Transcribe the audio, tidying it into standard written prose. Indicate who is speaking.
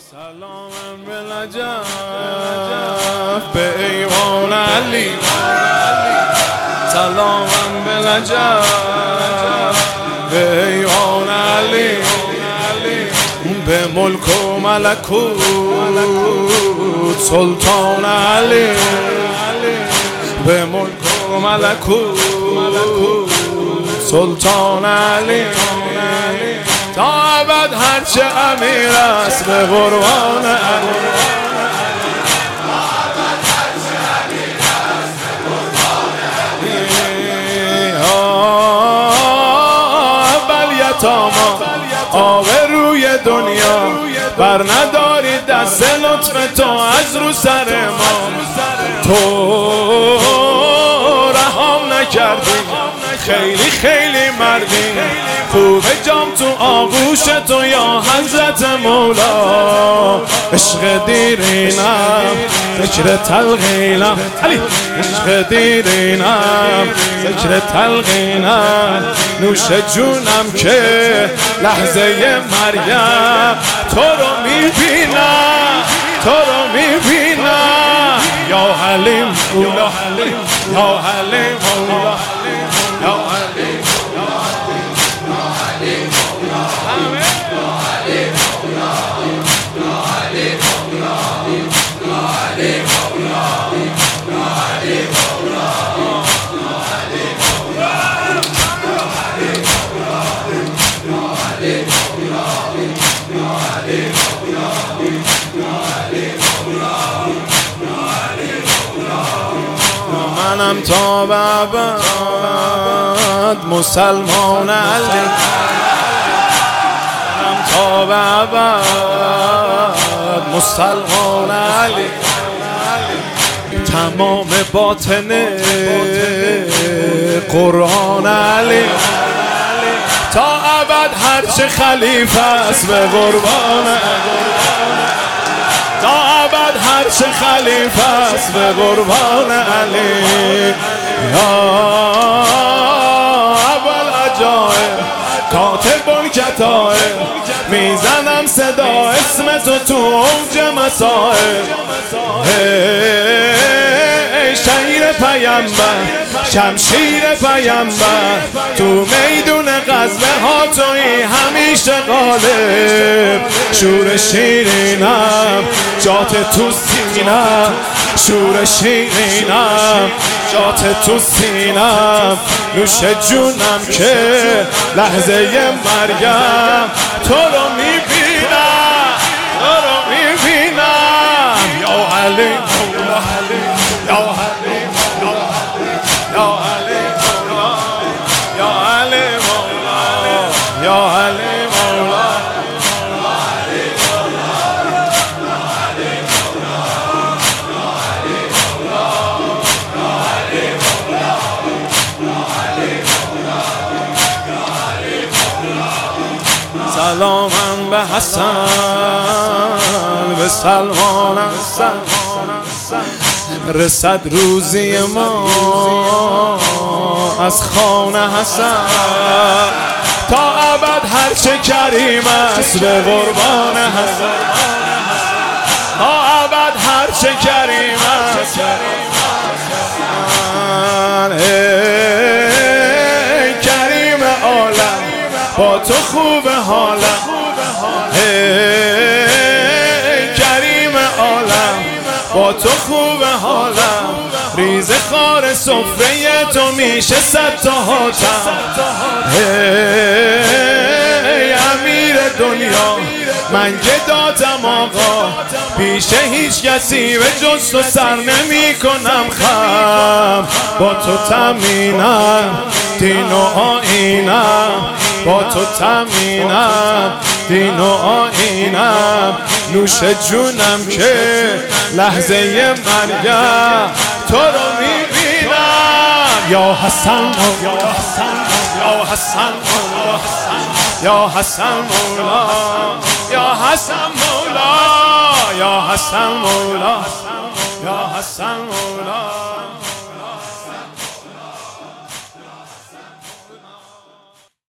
Speaker 1: سلامم بلجف به ایوان علی، سلامم بلجف به ایوان علی، به ملک و ملکوت سلطان علی، به ملک و ملکوت سلطان علی، تا ابد هرچه امیر است به قربان علی. اول یتاما آبروی دنیا بر نداری، دست لطف تو از رو سر ما، تو رهام نکردی، خیلی خیلی مردی، خوب جام تو آغوش تو یا حضرت مولا، عشق دیرینم ذکر تلقینم علی، عشق دیرینم ذکر تلقینم، نوش جونم که لحظه مریم تو رو میبینم، تو رو میبینم، یا حلیم مولا، یا حلیم مولا، یا حلیم منم تا به ابد مسلمان علی، منم تا به ابد مسلمان علی، تمام باطن قرآن علی، تا ابد هرچه خلیفه است به قربان علی، تا ابد هرچه خلیفه است به قربان علی، یا اول عجایب کاتب الکتائب، میزنم صدا اسم تو اوج مصائب، ای شیر پیمبر شمشیر پیمبر، تو میدون غزوه ها تویی همیشه غالب، شور شیرینم جات تو سینم، شور شیرینم جات تو سینم، نوش جونم که لحظه مریم تو رو میبینم، تو رو میبینم، یا علی مولا، یا علی مولا، یا علی مولا، یا علی مولا، یا علی مولا، سلامم به حسن به سلمان حسن، رسد روزی ما از خانه حسن، تا ابد هرچه کریم است به قربان حسن، تا ابد هرچه کریم است، ای کریم عالم با تو خوب حالم، ای کریم عالم با تو خوب حالم، ریز خار سفره تو میشه صد تا حاتم، ای امیر دنیا من گداتم آقا، پیش هیچ کسی به جز تو سر نمی کنم خم، با تو تمینم دین و آیینم، با تو تمینم دین و آیینم، نوش جونم که لحظه مریم تو رو میبینم، یا حسن یا حسن یا حسن مولا، یا حسن مولا، یا حسن مولا، یا حسن مولا، یا حسن مولا.